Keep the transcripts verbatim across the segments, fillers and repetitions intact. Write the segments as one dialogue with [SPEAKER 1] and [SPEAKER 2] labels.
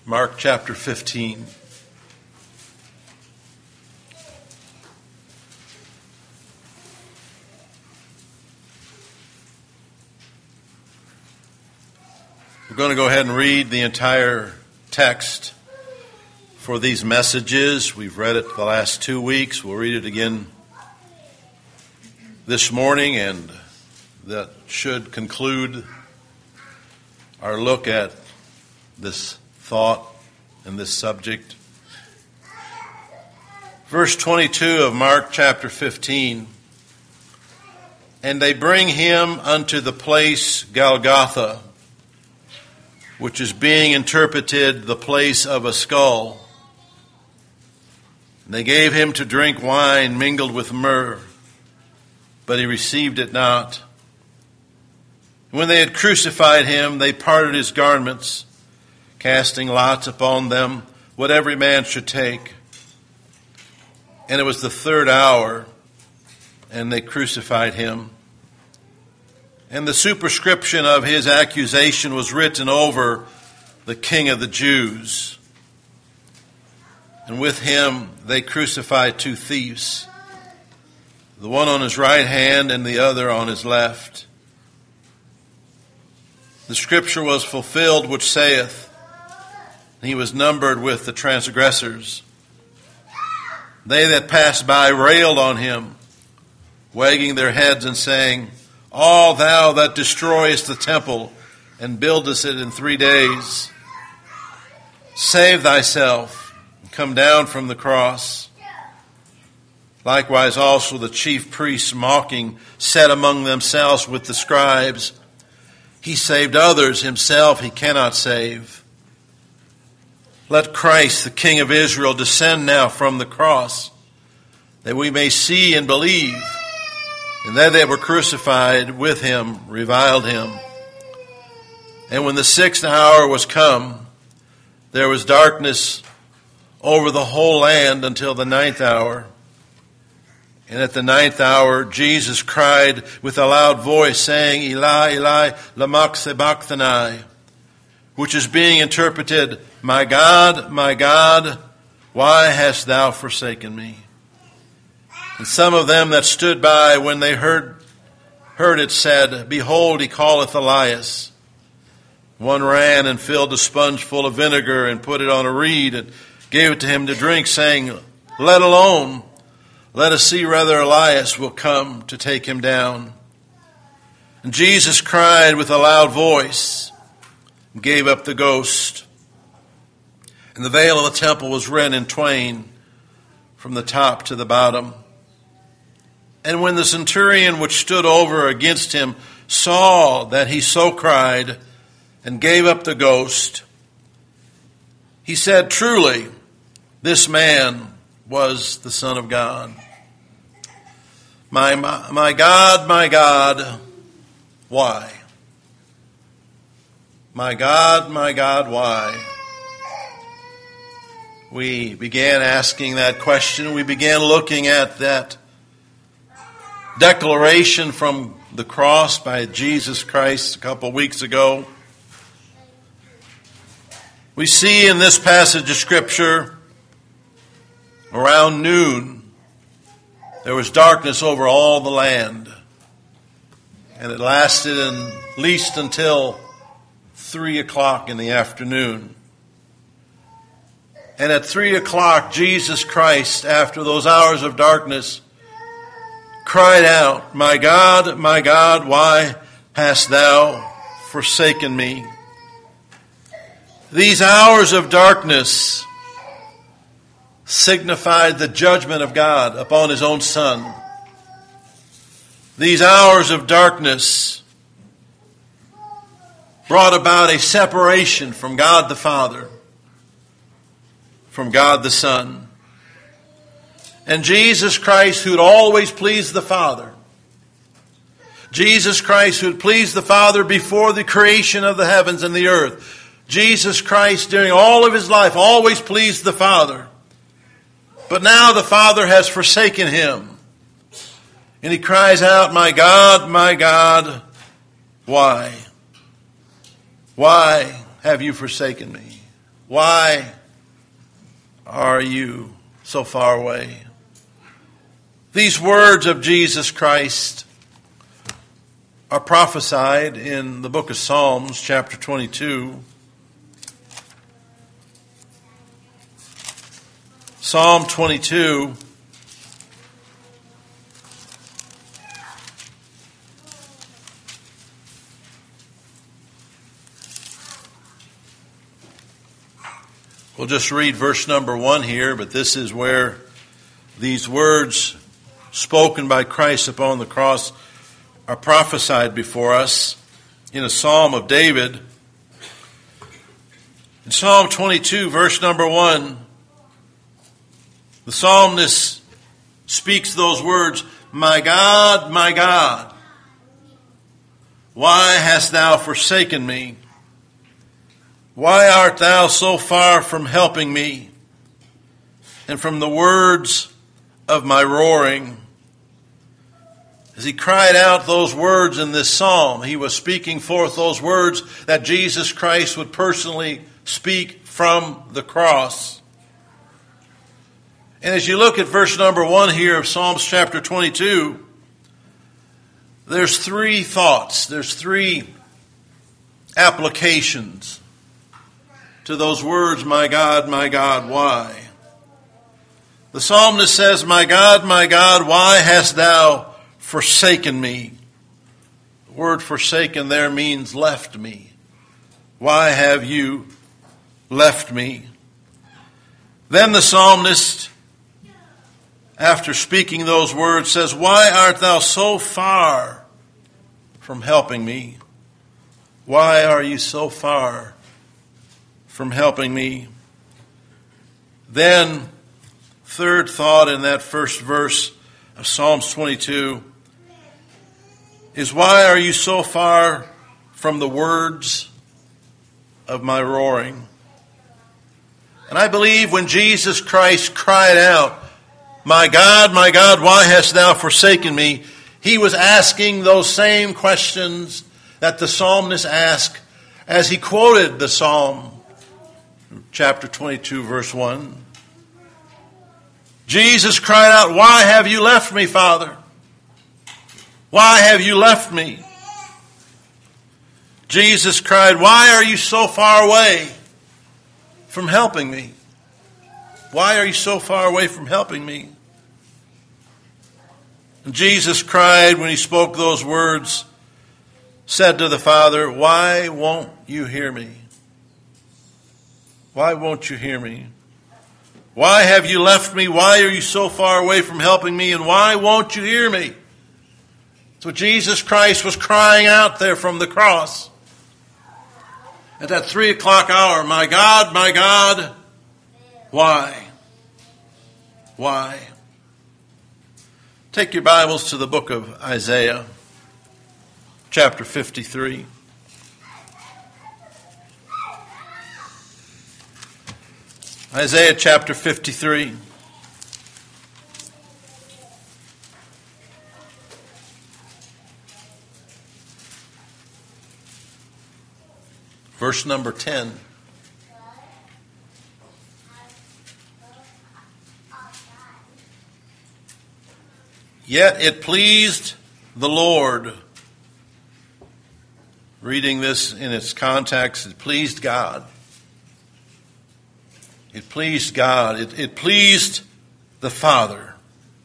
[SPEAKER 1] Mark chapter fifteen. We're going to go ahead and read the entire text for these messages. We've read it the last two weeks. We'll read it again this morning, and that should conclude our look at this thought and this subject. Verse twenty-two of Mark chapter fifteen. And they bring him unto the place Golgotha, which is being interpreted the place of a skull. And they gave him to drink wine mingled with myrrh, but he received it not. When they had crucified him, they parted his garments, casting lots upon them, what every man should take. And it was the third hour, and they crucified him. And the superscription of his accusation was written over the King of the Jews. And with him they crucified two thieves, the one on his right hand and the other on his left. The scripture was fulfilled which saith, he was numbered with the transgressors. They that passed by railed on him, wagging their heads and saying, All thou that destroyest the temple and buildest it in three days, save thyself and come down from the cross. Likewise also the chief priests mocking said among themselves with the scribes, He saved others, himself he cannot save. Let Christ, the King of Israel, descend now from the cross, that we may see and believe. And they that were crucified with him reviled him. And when the sixth hour was come, there was darkness over the whole land until the ninth hour. And at the ninth hour, Jesus cried with a loud voice, saying, Eli, Eli, lama sabachthani, which is being interpreted, My God, my God, why hast thou forsaken me? And some of them that stood by, when they heard heard it, said, Behold, he calleth Elias. One ran and filled a sponge full of vinegar and put it on a reed and gave it to him to drink, saying, Let alone, let us see whether Elias will come to take him down. And Jesus cried with a loud voice and gave up the ghost. And the veil of the temple was rent in twain from the top to the bottom. And when the centurion which stood over against him saw that he so cried and gave up the ghost, he said, Truly, this man was the Son of God. My, my, my God, my God, why? My God, my God, why? We began asking that question. We began looking at that declaration from the cross by Jesus Christ a couple of weeks ago. We see in this passage of Scripture, around noon, there was darkness over all the land. And it lasted at least until three o'clock in the afternoon. And at three o'clock, Jesus Christ, after those hours of darkness, cried out, My God, my God, why hast thou forsaken me? These hours of darkness signified the judgment of God upon his own Son. These hours of darkness brought about a separation from God the Father, from God the Son. And Jesus Christ, who had always pleased the Father, Jesus Christ, who had pleased the Father before the creation of the heavens and the earth, Jesus Christ, during all of his life, always pleased the Father. But now the Father has forsaken him. And he cries out, My God, my God, why? Why have you forsaken me? why are you so far away? These words of Jesus Christ are prophesied in the book of Psalms, chapter twenty-two. Psalm twenty-two. We'll just read verse number one here, but this is where these words spoken by Christ upon the cross are prophesied before us in a Psalm of David. In Psalm twenty-two, verse number one, the psalmist speaks those words, "My God, my God, why hast thou forsaken me? Why art thou so far from helping me, and from the words of my roaring?" As he cried out those words in this psalm, he was speaking forth those words that Jesus Christ would personally speak from the cross. And as you look at verse number one here of Psalms chapter twenty-two, there's three thoughts, there's three applications to those words, "My God, my God, why?" The psalmist says, "My God, my God, why hast thou forsaken me?" The word forsaken there means left me. Why have you left me? Then the psalmist, after speaking those words, says, "Why art thou so far from helping me? Why are you so far from helping me?" Then, third thought in that first verse of Psalms twenty-two is, "Why are you so far from the words of my roaring?" And I believe when Jesus Christ cried out, "My God, my God, why hast thou forsaken me?" he was asking those same questions that the psalmist asked as he quoted the Psalm, chapter twenty-two, verse one. Jesus cried out, "Why have you left me, Father? Why have you left me?" Jesus cried, "Why are you so far away from helping me? Why are you so far away from helping me?" And Jesus cried when he spoke those words, said to the Father, "Why won't you hear me? Why won't you hear me? Why have you left me? Why are you so far away from helping me? And why won't you hear me?" So Jesus Christ was crying out there from the cross at that three o'clock hour, "My God, my God, why? Why?" Take your Bibles to the book of Isaiah, chapter fifty-three. Isaiah chapter fifty-three. Verse number ten. "Yet it pleased the Lord." Reading this in its context, it pleased God. It pleased God. It, it pleased the Father.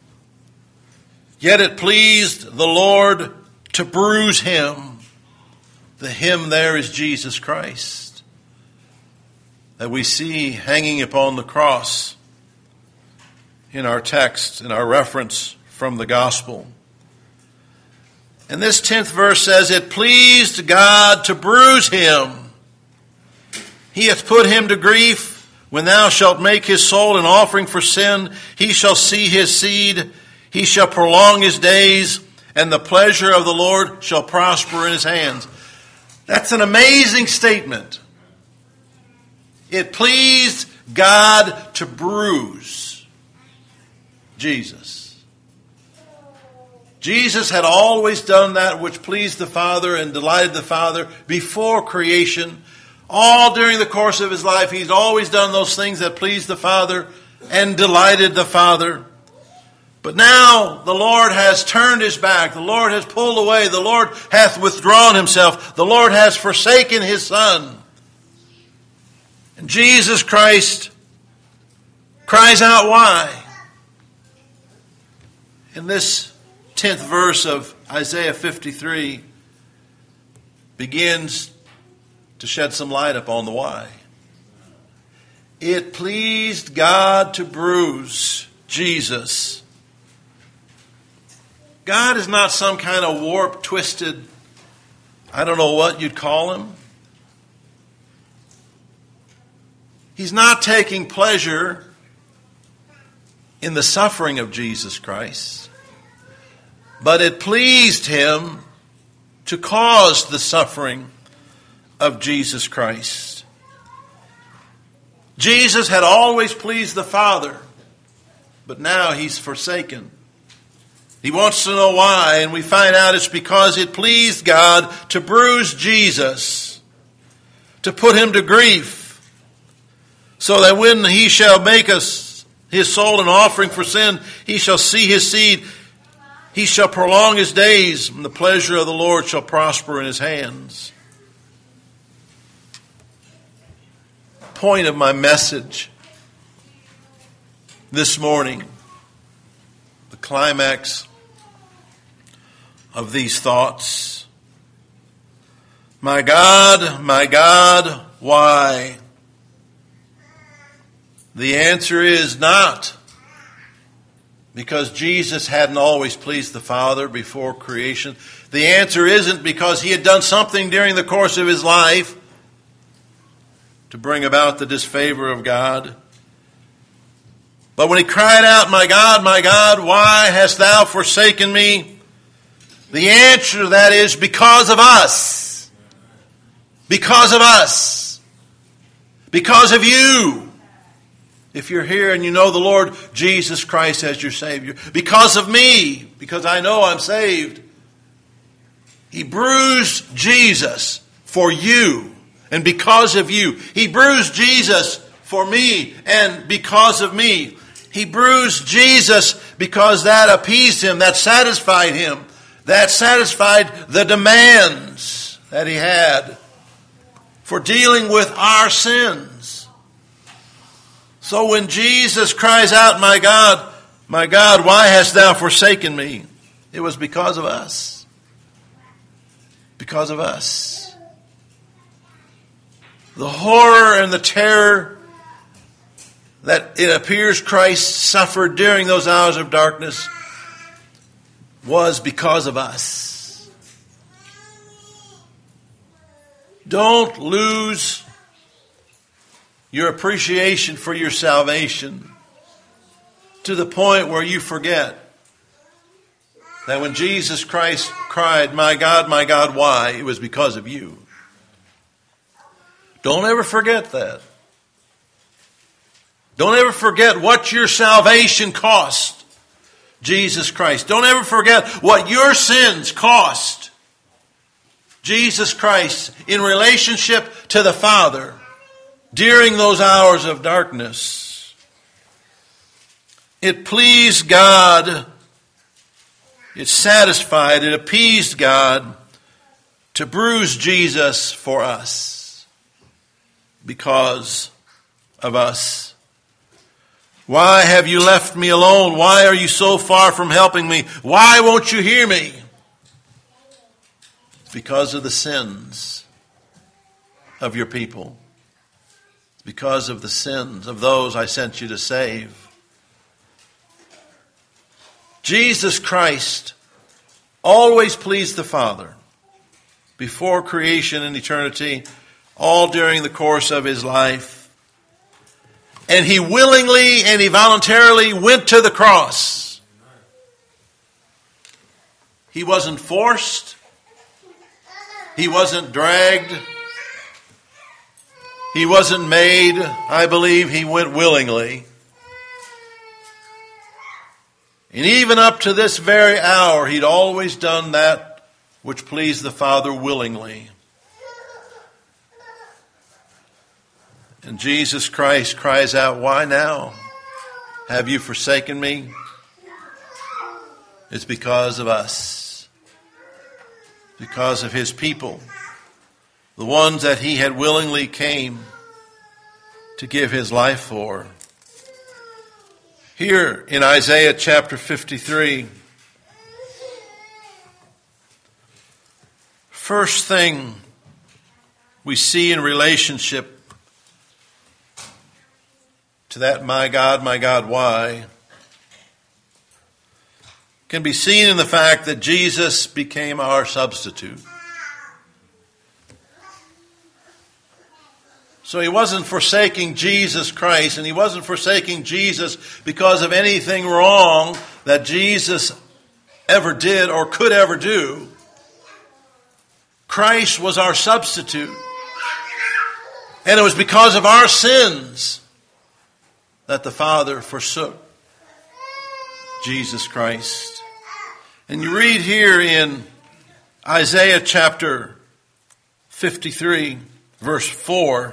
[SPEAKER 1] "Yet it pleased the Lord to bruise him." The him there is Jesus Christ, that we see hanging upon the cross in our text, in our reference from the gospel. And this tenth verse says, "It pleased God to bruise him. He hath put him to grief. When thou shalt make his soul an offering for sin, he shall see his seed. He shall prolong his days, and the pleasure of the Lord shall prosper in his hands." That's an amazing statement. It pleased God to bruise Jesus. Jesus had always done that which pleased the Father and delighted the Father before creation. All during the course of his life, he's always done those things that pleased the Father and delighted the Father. But now the Lord has turned his back. The Lord has pulled away. The Lord hath withdrawn himself. The Lord has forsaken his Son. And Jesus Christ cries out, why? In this tenth verse of Isaiah fifty-three begins to shed some light upon the why. It pleased God to bruise Jesus. God is not some kind of warped, twisted, I don't know what you'd call him. He's not taking pleasure in the suffering of Jesus Christ, but it pleased him to cause the suffering of Jesus Christ. Jesus had always pleased the Father, but now he's forsaken. He wants to know why, and we find out it's because it pleased God to bruise Jesus, to put him to grief, so that when he shall make us his soul an offering for sin, he shall see his seed, he shall prolong his days, and the pleasure of the Lord shall prosper in his hands. Point of my message this morning, the climax of these thoughts. My God, my God, why? The answer is not because Jesus hadn't always pleased the Father before creation. The answer isn't because he had done something during the course of his life to bring about the disfavor of God. But when he cried out, my God, my God, why hast thou forsaken me? The answer to that is because of us. Because of us. Because of you. If you're here and you know the Lord Jesus Christ as your Savior. Because of me. Because I know I'm saved. He bruised Jesus for you. And because of you. He bruised Jesus for me and because of me. He bruised Jesus because that appeased him, that satisfied him, that satisfied the demands that he had for dealing with our sins. So when Jesus cries out, my God, my God, why hast thou forsaken me? It was because of us. Because of us. The horror and the terror that it appears Christ suffered during those hours of darkness was because of us. Don't lose your appreciation for your salvation to the point where you forget that when Jesus Christ cried, my God, my God, why? It was because of you. Don't ever forget that. Don't ever forget what your salvation cost Jesus Christ. Don't ever forget what your sins cost Jesus Christ in relationship to the Father during those hours of darkness. It pleased God, it satisfied, it appeased God to bruise Jesus for us. Because of us. Why have you left me alone? Why are you so far from helping me? Why won't you hear me? It's because of the sins of your people. It's because of the sins of those I sent you to save. Jesus Christ always pleased the Father before creation and eternity, all during the course of his life. And he willingly and he voluntarily went to the cross. He wasn't forced. He wasn't dragged. He wasn't made. I believe he went willingly. And even up to this very hour, he'd always done that which pleased the Father willingly. And Jesus Christ cries out, "Why now? Have you forsaken me?" It's because of us. Because of his people. The ones that he had willingly came to give his life for. Here in Isaiah chapter fifty-three, first thing we see in relationship to that "my God, my God, why?" can be seen in the fact that Jesus became our substitute. So he wasn't forsaking Jesus Christ, and he wasn't forsaking Jesus because of anything wrong that Jesus ever did or could ever do. Christ was our substitute. And it was because of our sins that the Father forsook Jesus Christ. And you read here in Isaiah chapter fifty-three, verse four,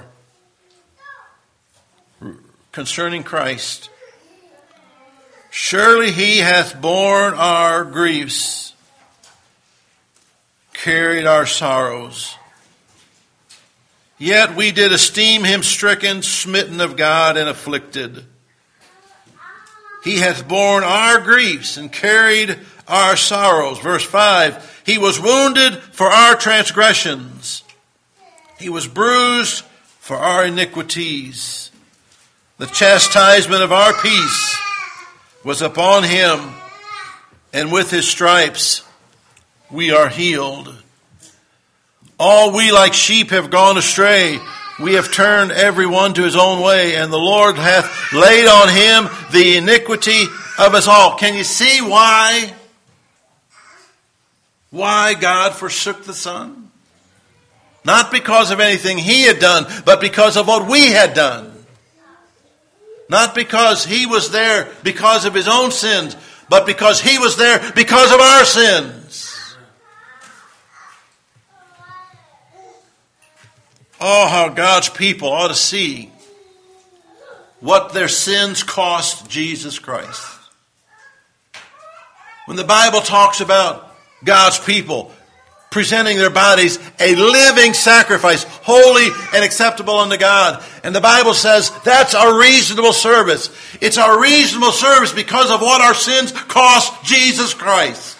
[SPEAKER 1] concerning Christ. "Surely he hath borne our griefs, carried our sorrows. Yet we did esteem him stricken, smitten of God, and afflicted. He hath borne our griefs and carried our sorrows." Verse five, "He was wounded for our transgressions. He was bruised for our iniquities. The chastisement of our peace was upon him, and with his stripes we are healed. All we like sheep have gone astray. We have turned every one to his own way, and the Lord hath laid on him the iniquity of us all." Can you see why? Why God forsook the Son? Not because of anything he had done, but because of what we had done. Not because he was there because of his own sins, but because he was there because of our sins. Oh, how God's people ought to see what their sins cost Jesus Christ. When the Bible talks about God's people presenting their bodies a living sacrifice, holy and acceptable unto God. And the Bible says that's a reasonable service. It's a reasonable service because of what our sins cost Jesus Christ.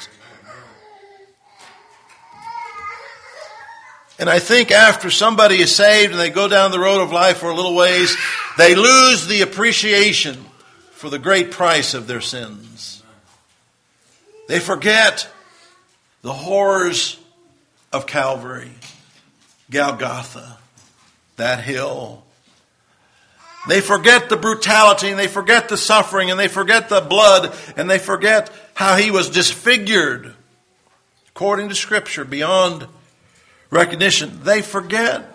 [SPEAKER 1] And I think after somebody is saved and they go down the road of life for a little ways, they lose the appreciation for the great price of their sins. They forget the horrors of Calvary, Golgotha, that hill. They forget the brutality, and they forget the suffering, and they forget the blood, and they forget how he was disfigured, according to Scripture, beyond recognition. They forget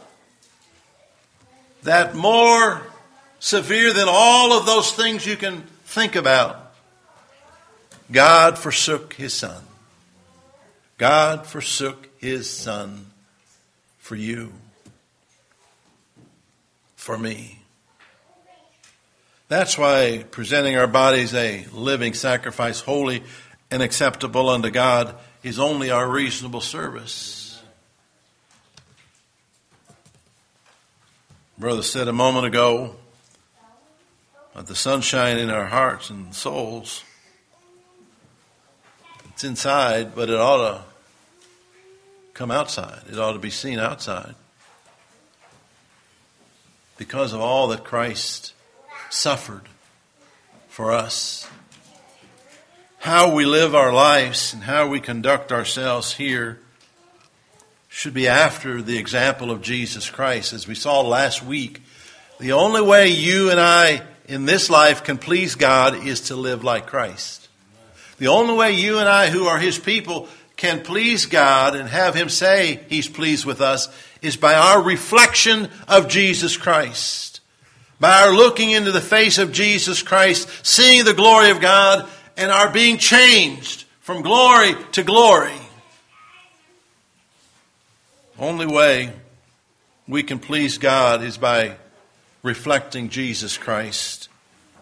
[SPEAKER 1] that more severe than all of those things you can think about, God forsook his Son. God forsook his Son for you, for me. That's why presenting our bodies a living sacrifice, holy and acceptable unto God, is only our reasonable service. Brother said a moment ago about the sunshine in our hearts and souls. It's inside, but it ought to come outside. It ought to be seen outside. Because of all that Christ suffered for us. How we live our lives and how we conduct ourselves here should be after the example of Jesus Christ. As we saw last week, the only way you and I in this life can please God is to live like Christ. The only way you and I, who are his people, can please God and have him say he's pleased with us is by our reflection of Jesus Christ. By our looking into the face of Jesus Christ, seeing the glory of God, and our being changed from glory to glory. Only way we can please God is by reflecting Jesus Christ.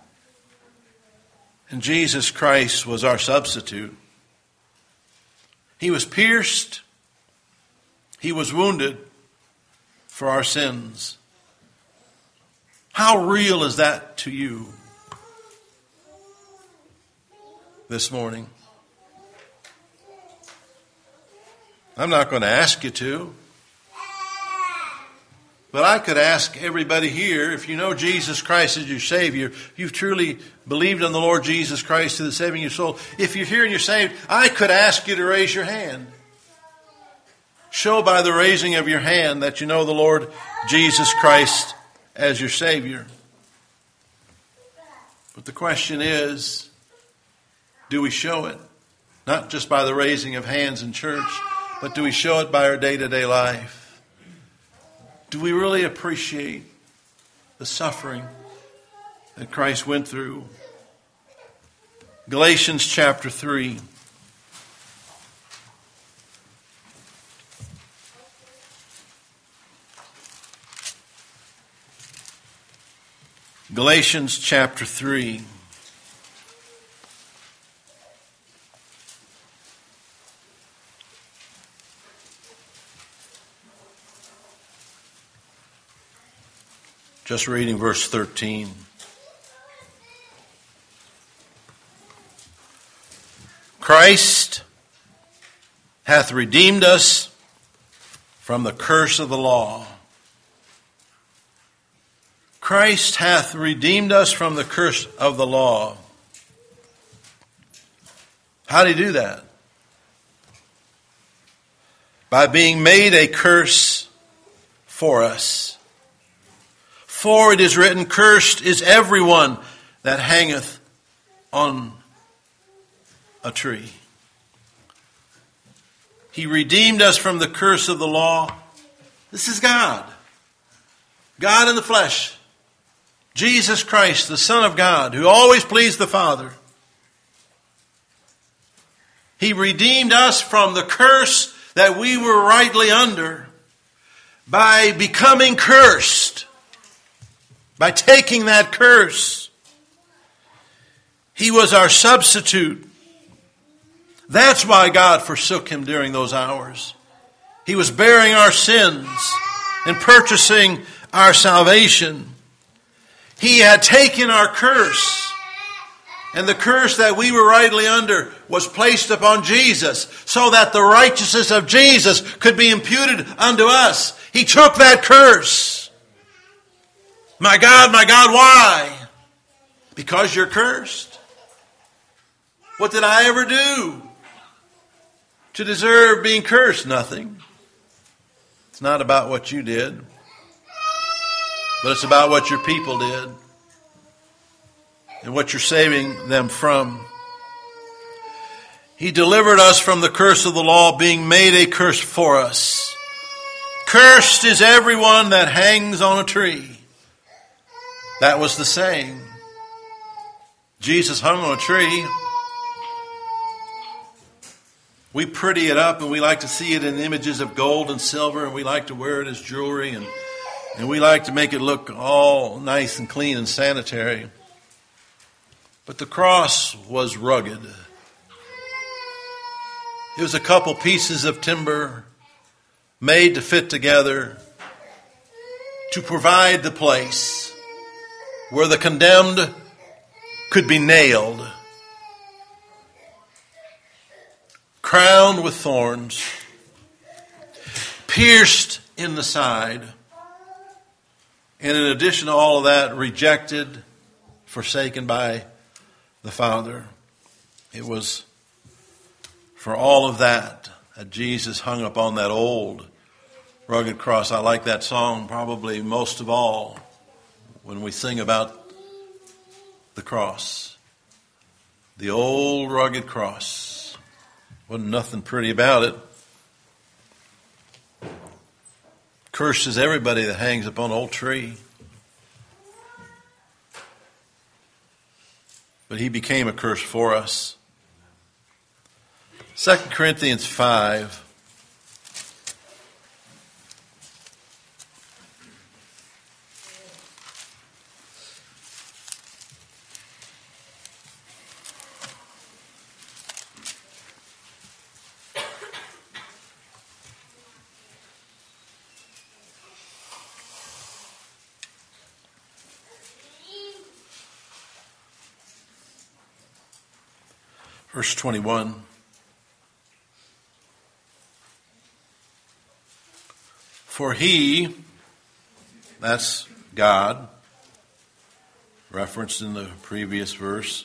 [SPEAKER 1] And Jesus Christ was our substitute. He was pierced. He was wounded for our sins. How real is that to you this morning? I'm not going to ask you to. But I could ask everybody here, if you know Jesus Christ as your Savior, if you've truly believed in the Lord Jesus Christ to the saving of your soul, if you're here and you're saved, I could ask you to raise your hand. Show by the raising of your hand that you know the Lord Jesus Christ as your Savior. But the question is, do we show it? Not just by the raising of hands in church, but do we show it by our day-to-day life? Do we really appreciate the suffering that Christ went through? Galatians chapter three. Galatians chapter three. Just reading verse thirteen. Christ hath redeemed us from the curse of the law. Christ hath redeemed us from the curse of the law. How did he do that? By being made a curse for us. For it is written, cursed is everyone that hangeth on a tree. He redeemed us from the curse of the law. This is God. God in the flesh. Jesus Christ, the Son of God, who always pleased the Father. He redeemed us from the curse that we were rightly under by becoming cursed. By taking that curse. He was our substitute. That's why God forsook him during those hours. He was bearing our sins and purchasing our salvation. He had taken our curse. And the curse that we were rightly under was placed upon Jesus so that the righteousness of Jesus could be imputed unto us. He took that curse. My God, my God, why? Because you're cursed. What did I ever do to deserve being cursed? Nothing. It's not about what you did, but it's about what your people did and what you're saving them from. He delivered us from the curse of the law, being made a curse for us. Cursed is everyone that hangs on a tree. That was the saying. Jesus hung on a tree. We pretty it up and we like to see it in images of gold and silver and we like to wear it as jewelry and, and we like to make it look all nice and clean and sanitary. But the cross was rugged. It was a couple pieces of timber made to fit together to provide the place where the condemned could be nailed, crowned with thorns, pierced in the side, and in addition to all of that, rejected, forsaken by the Father. It was for all of that that Jesus hung upon that old rugged cross. I like that song probably most of all when we sing about the cross. The old rugged cross. Wasn't nothing pretty about it. Cursed is everybody that hangs upon an old tree. But he became a curse for us. Second Corinthians five. Verse twenty-one. For he, that's God, referenced in the previous verse.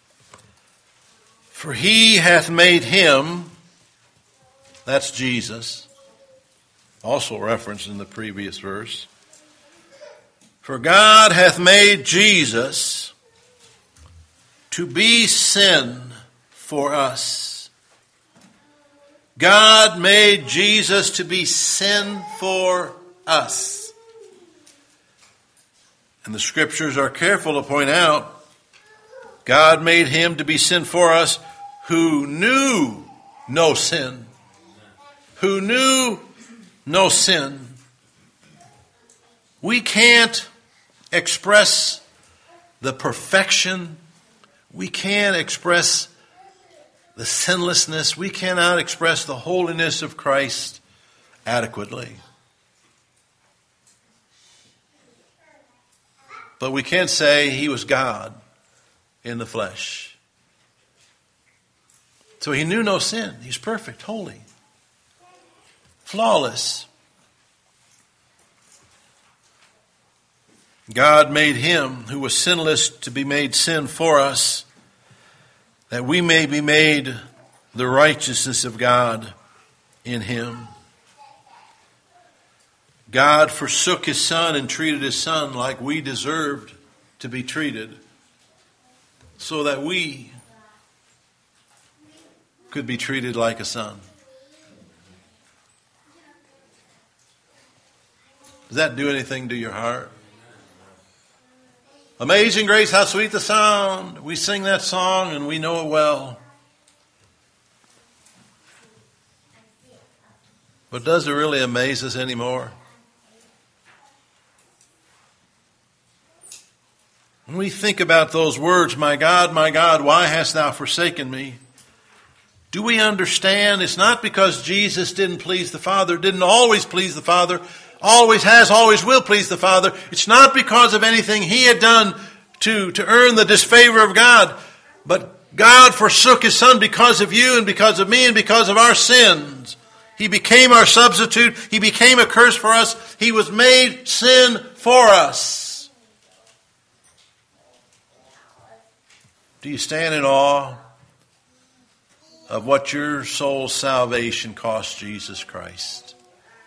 [SPEAKER 1] For he hath made him, that's Jesus, also referenced in the previous verse. For God hath made Jesus to be sin for us. God made Jesus to be sin for us. And the scriptures are careful to point out, God made him to be sin for us who knew no sin. Who knew no sin. We can't express the perfection. We can't express the sinlessness. We cannot express the holiness of Christ adequately. But we can say he was God in the flesh. So he knew no sin. He's perfect, holy, flawless. God made him who was sinless to be made sin for us, that we may be made the righteousness of God in him. God forsook his son and treated his son like we deserved to be treated, so that we could be treated like a son. Does that do anything to your heart? Amazing grace, how sweet the sound. We sing that song and we know it well. But does it really amaze us anymore? When we think about those words, my God, my God, why hast thou forsaken me? Do we understand it's not because Jesus didn't please the Father, didn't always please the Father, always has, always will please the Father. It's not because of anything he had done to, to earn the disfavor of God, but God forsook his son because of you and because of me and because of our sins. He became our substitute. He became a curse for us. He was made sin for us. Do you stand in awe of what your soul's salvation cost Jesus Christ?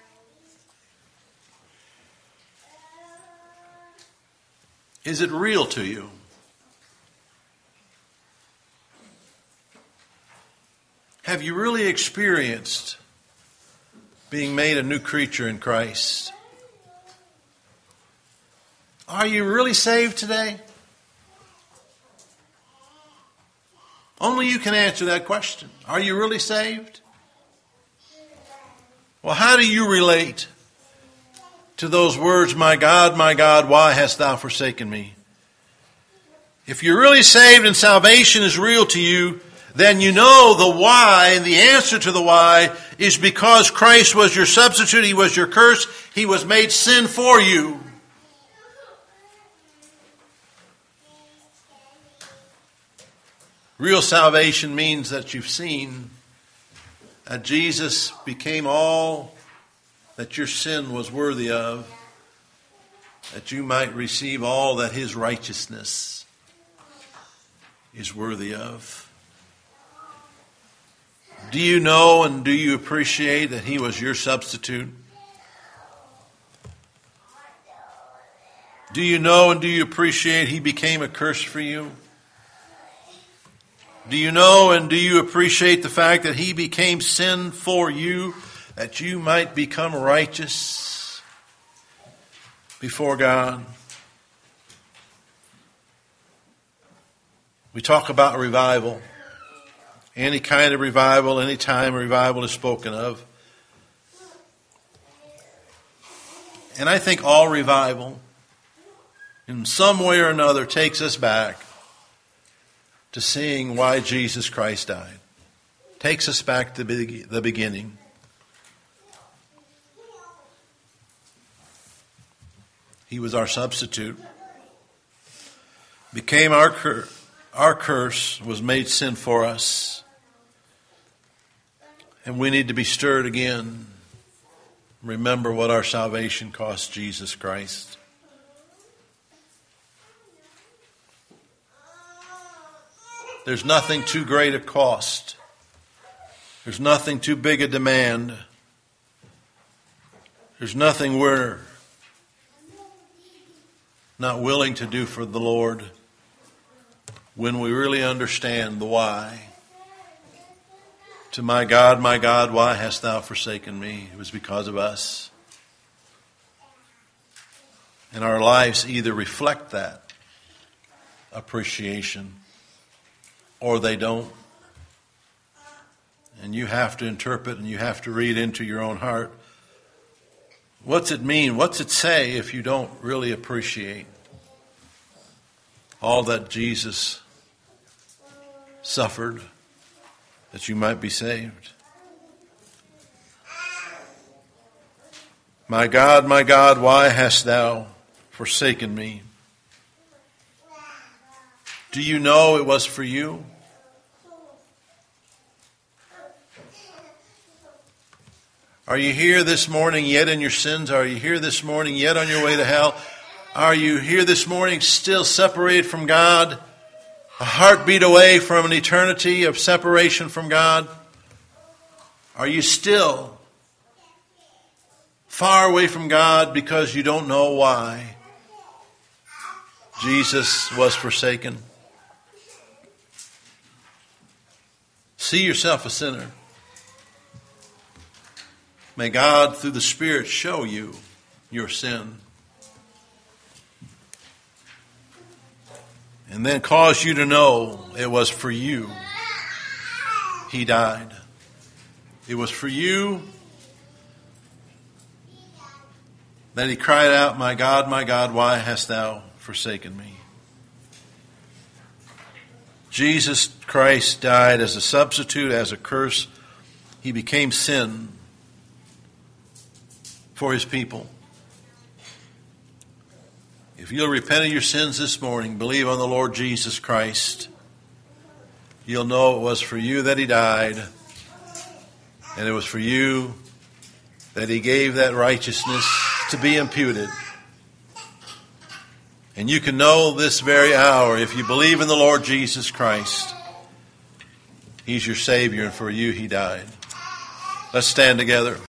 [SPEAKER 1] Is it real to you? Have you really experienced being made a new creature in Christ? Are you really saved today? Only you can answer that question. Are you really saved? Well, how do you relate to those words, my God, my God, why hast thou forsaken me? If you're really saved and salvation is real to you, then you know the why, and the answer to the why is because Christ was your substitute, he was your curse, he was made sin for you. Real salvation means that you've seen that Jesus became all that your sin was worthy of, that you might receive all that his righteousness is worthy of. Do you know and do you appreciate that he was your substitute? Do you know and do you appreciate he became a curse for you? Do you know and do you appreciate the fact that he became sin for you, that you might become righteous before God? We talk about revival. Any kind of revival, any time revival is spoken of. And I think all revival, in some way or another, takes us back to seeing why Jesus Christ died. Takes us back to the beginning. He was our substitute. Became our cur- Our curse was made sin for us. And we need to be stirred again. Remember what our salvation cost Jesus Christ. There's nothing too great a cost. There's nothing too big a demand. There's nothing we're not willing to do for the Lord when we really understand the why. To my God, my God, why hast thou forsaken me? It was because of us. And our lives either reflect that appreciation or they don't. And you have to interpret and you have to read into your own heart. What's it mean? What's it say if you don't really appreciate all that Jesus suffered that you might be saved? My God, my God, why hast thou forsaken me? Do you know it was for you? Are you here this morning yet in your sins? Are you here this morning yet on your way to hell? Are you here this morning still separated from God? A heartbeat away from an eternity of separation from God? Are you still far away from God because you don't know why Jesus was forsaken? See yourself a sinner. May God, through the Spirit, show you your sin. And then cause you to know it was for you He died. It was for you that He cried out, my God, my God, why hast thou forsaken me? Jesus Christ died as a substitute, as a curse. He became sin for His people. If you'll repent of your sins this morning, believe on the Lord Jesus Christ, you'll know it was for you that He died, and it was for you that He gave that righteousness to be imputed. And you can know this very hour, if you believe in the Lord Jesus Christ, He's your Savior, and for you He died. Let's stand together.